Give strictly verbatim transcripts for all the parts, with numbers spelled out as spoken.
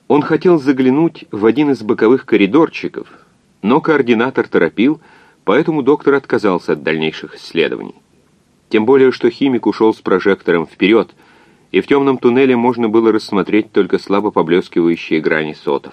Он хотел заглянуть в один из боковых коридорчиков, но координатор торопил, поэтому доктор отказался от дальнейших исследований. Тем более, что химик ушел с прожектором вперед, и в темном туннеле можно было рассмотреть только слабо поблескивающие грани сотов.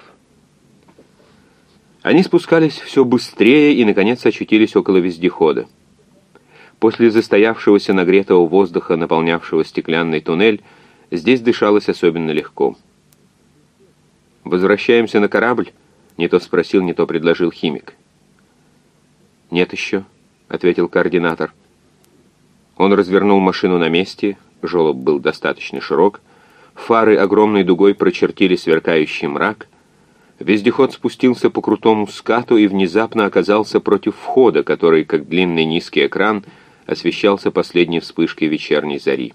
Они спускались все быстрее и, наконец, очутились около вездехода. После застоявшегося нагретого воздуха, наполнявшего стеклянный туннель, здесь дышалось особенно легко. «Возвращаемся на корабль?» — не то спросил, не то предложил химик. «Нет еще», — ответил координатор. Он развернул машину на месте, желоб был достаточно широк, фары огромной дугой прочертили сверкающий мрак, вездеход спустился по крутому скату и внезапно оказался против входа, который, как длинный низкий экран, освещался последней вспышкой вечерней зари.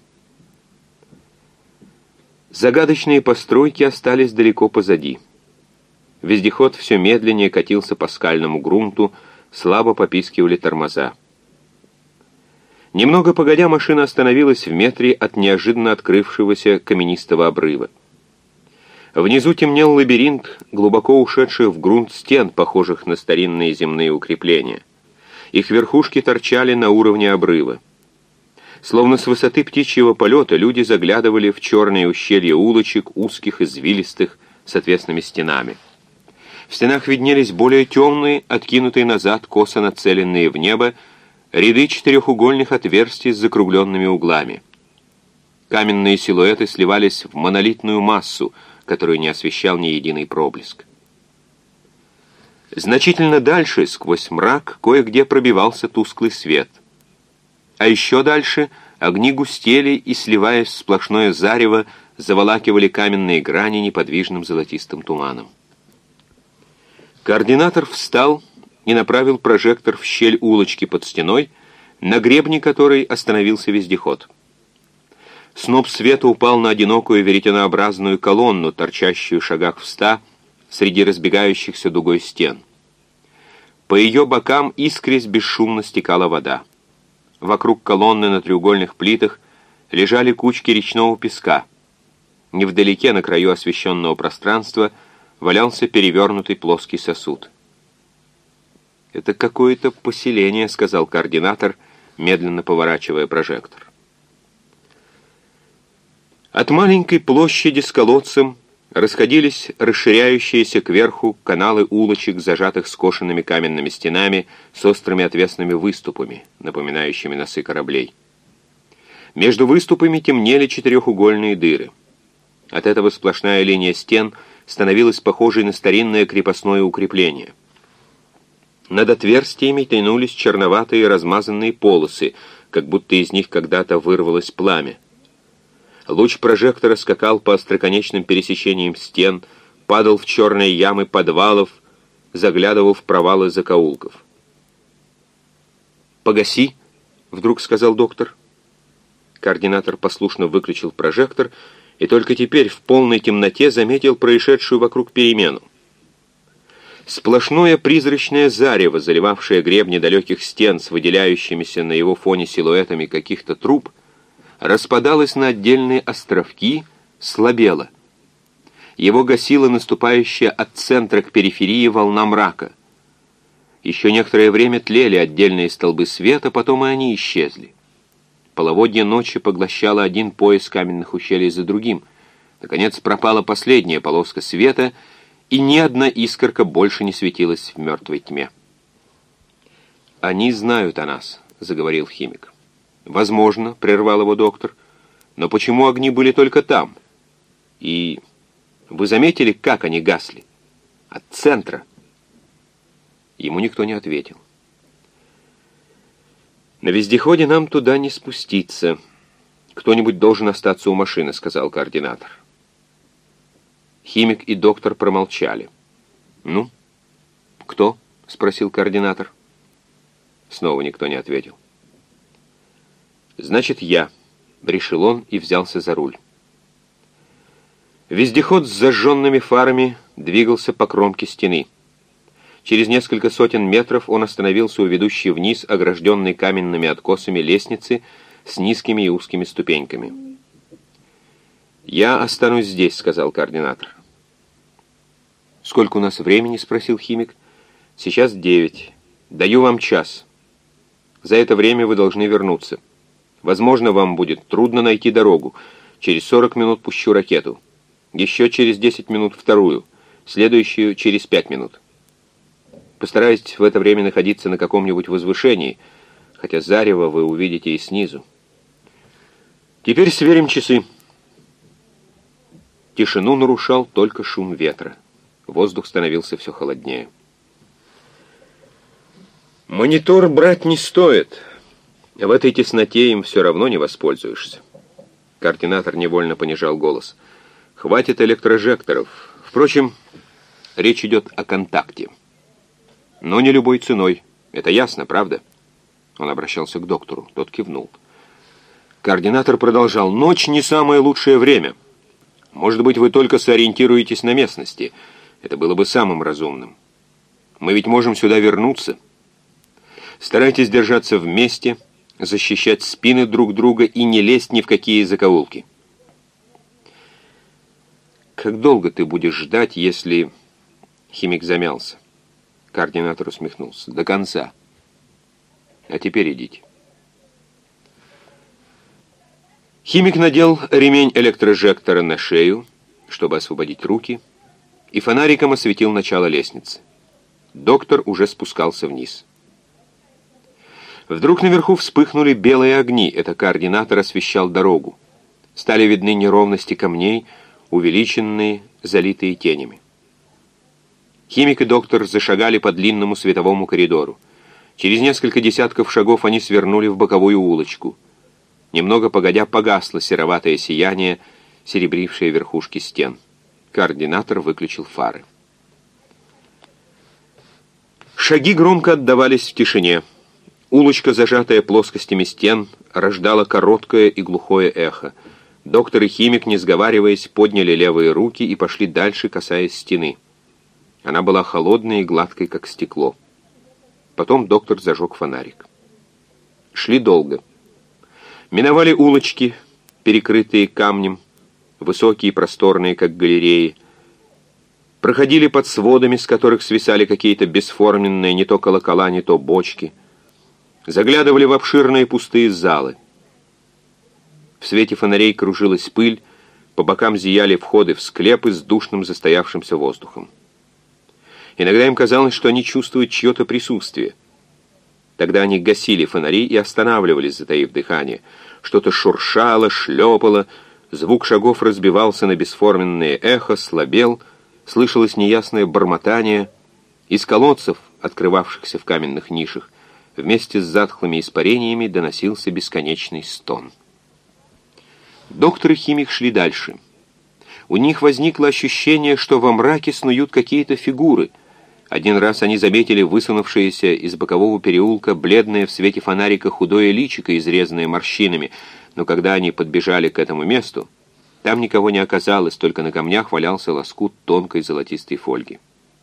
Загадочные постройки остались далеко позади. Вездеход все медленнее катился по скальному грунту, слабо попискивали тормоза. Немного погодя, машина остановилась в метре от неожиданно открывшегося каменистого обрыва. Внизу темнел лабиринт глубоко ушедших в грунт стен, похожих на старинные земные укрепления. Их верхушки торчали на уровне обрыва. Словно с высоты птичьего полета люди заглядывали в черные ущелья улочек, узких, извилистых, с отвесными стенами. В стенах виднелись более темные, откинутые назад, косо нацеленные в небо, ряды четырехугольных отверстий с закругленными углами. Каменные силуэты сливались в монолитную массу, которую не освещал ни единый проблеск. Значительно дальше, сквозь мрак, кое-где пробивался тусклый свет. А еще дальше огни густели и, сливаясь в сплошное зарево, заволакивали каменные грани неподвижным золотистым туманом. Координатор встал и направил прожектор в щель улочки под стеной, на гребне которой остановился вездеход. Сноп света упал на одинокую веретенообразную колонну, торчащую в шагах в ста среди разбегающихся дугой стен. По ее бокам искрясь бесшумно стекала вода. Вокруг колонны на треугольных плитах лежали кучки речного песка. Невдалеке, на краю освещенного пространства, валялся перевернутый плоский сосуд. «Это какое-то поселение», — сказал координатор, медленно поворачивая прожектор. От маленькой площади с колодцем расходились расширяющиеся кверху каналы улочек, зажатых скошенными каменными стенами с острыми отвесными выступами, напоминающими носы кораблей. Между выступами темнели четырехугольные дыры. От этого сплошная линия стен становилась похожей на старинное крепостное укрепление. Над отверстиями тянулись черноватые размазанные полосы, как будто из них когда-то вырвалось пламя. Луч прожектора скакал по остроконечным пересечениям стен, падал в черные ямы подвалов, заглядывал в провалы закоулков. «Погаси», — вдруг сказал доктор. Координатор послушно выключил прожектор и только теперь в полной темноте заметил происшедшую вокруг перемену. Сплошное призрачное зарево, заливавшее гребни далеких стен с выделяющимися на его фоне силуэтами каких-то труб, распадалось на отдельные островки, слабело. Его гасила наступающая от центра к периферии волна мрака. Еще некоторое время тлели отдельные столбы света, потом и они исчезли. Половодье ночи поглощало один пояс каменных ущелий за другим. Наконец пропала последняя полоска света, и ни одна искорка больше не светилась в мертвой тьме. «Они знают о нас», — заговорил химик. «Возможно», — прервал его доктор, — «но почему огни были только там? И вы заметили, как они гасли? От центра». Ему никто не ответил. «На вездеходе нам туда не спуститься. Кто-нибудь должен остаться у машины», — сказал координатор. Химик и доктор промолчали. «Ну, кто?» — спросил координатор. Снова никто не ответил. «Значит, я», — решил он и взялся за руль. Вездеход с зажженными фарами двигался по кромке стены. Через несколько сотен метров он остановился у ведущей вниз, огражденной каменными откосами лестницы с низкими и узкими ступеньками. «Я останусь здесь», — сказал координатор. «Сколько у нас времени?» — спросил химик. «Сейчас девять. Даю вам час. За это время вы должны вернуться. Возможно, вам будет трудно найти дорогу. Через сорок минут пущу ракету. Еще через десять минут вторую. Следующую через пять минут. Постарайтесь в это время находиться на каком-нибудь возвышении, хотя зарево вы увидите и снизу. Теперь сверим часы». Тишину нарушал только шум ветра. Воздух становился все холоднее. «Монитор брать не стоит. В этой тесноте им все равно не воспользуешься». Координатор невольно понижал голос. «Хватит электрожекторов. Впрочем, речь идет о контакте. Но не любой ценой. Это ясно, правда?» Он обращался к доктору. Тот кивнул. Координатор продолжал. «Ночь не самое лучшее время. Может быть, вы только сориентируетесь на местности. Это было бы самым разумным. Мы ведь можем сюда вернуться. Старайтесь держаться вместе, защищать спины друг друга и не лезть ни в какие закоулки». «Как долго ты будешь ждать, если...» Химик замялся. Координатор усмехнулся. «До конца. А теперь идите». Химик надел ремень электрожектора на шею, чтобы освободить руки, и фонариком осветил начало лестницы. Доктор уже спускался вниз. Вдруг наверху вспыхнули белые огни. Это координатор освещал дорогу. Стали видны неровности камней, увеличенные, залитые тенями. Химик и доктор зашагали по длинному световому коридору. Через несколько десятков шагов они свернули в боковую улочку. Немного погодя погасло сероватое сияние, серебрившее верхушки стен. Координатор выключил фары. Шаги громко отдавались в тишине. Улочка, зажатая плоскостями стен, рождала короткое и глухое эхо. Доктор и химик, не сговариваясь, подняли левые руки и пошли дальше, касаясь стены. Она была холодной и гладкой, как стекло. Потом доктор зажег фонарик. Шли долго. Миновали улочки, перекрытые камнем, высокие и просторные, как галереи. Проходили под сводами, с которых свисали какие-то бесформенные не то колокола, не то бочки. Заглядывали в обширные пустые залы. В свете фонарей кружилась пыль, по бокам зияли входы в склепы с душным застоявшимся воздухом. Иногда им казалось, что они чувствуют чье-то присутствие. Тогда они гасили фонари и останавливались, затаив дыхание. Что-то шуршало, шлепало, звук шагов разбивался на бесформенное эхо, слабел, слышалось неясное бормотание. Из колодцев, открывавшихся в каменных нишах, вместе с затхлыми испарениями доносился бесконечный стон. Доктор и химик шли дальше. У них возникло ощущение, что во мраке снуют какие-то фигуры. Один раз они заметили высунувшееся из бокового переулка бледное в свете фонарика худое личико, изрезанное морщинами, но когда они подбежали к этому месту, там никого не оказалось, только на камнях валялся лоскут тонкой золотистой фольги.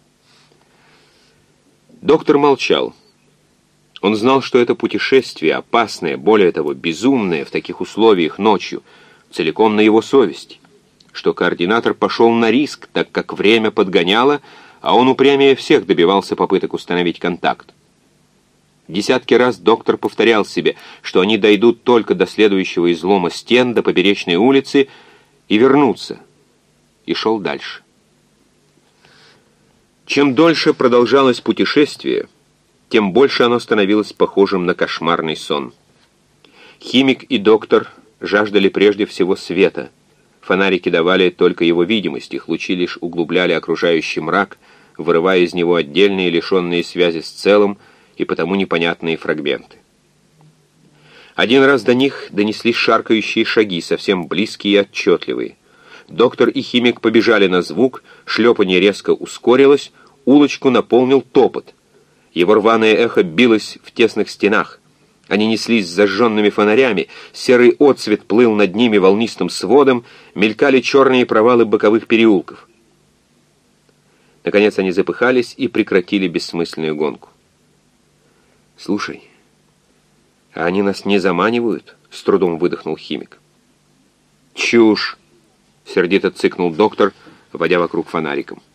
Доктор молчал. Он знал, что это путешествие, опасное, более того, безумное в таких условиях ночью, целиком на его совести, что координатор пошел на риск, так как время подгоняло, а он упрямее всех добивался попыток установить контакт. Десятки раз доктор повторял себе, что они дойдут только до следующего излома стен, до поперечной улицы, и вернутся, и шел дальше. Чем дольше продолжалось путешествие, тем больше оно становилось похожим на кошмарный сон. Химик и доктор жаждали прежде всего света. Фонарики давали только его видимость, их лучи лишь углубляли окружающий мрак, вырывая из него отдельные, лишенные связи с целым и потому непонятные фрагменты. Один раз до них донеслись шаркающие шаги, совсем близкие и отчетливые. Доктор и химик побежали на звук, шлепанье резко ускорилось, улочку наполнил топот. Его рваное эхо билось в тесных стенах. Они неслись с зажженными фонарями, серый отсвет плыл над ними волнистым сводом, мелькали черные провалы боковых переулков. Наконец они запыхались и прекратили бессмысленную гонку. «Слушай, а они нас не заманивают?» — с трудом выдохнул химик. «Чушь!» — сердито цыкнул доктор, водя вокруг фонариком.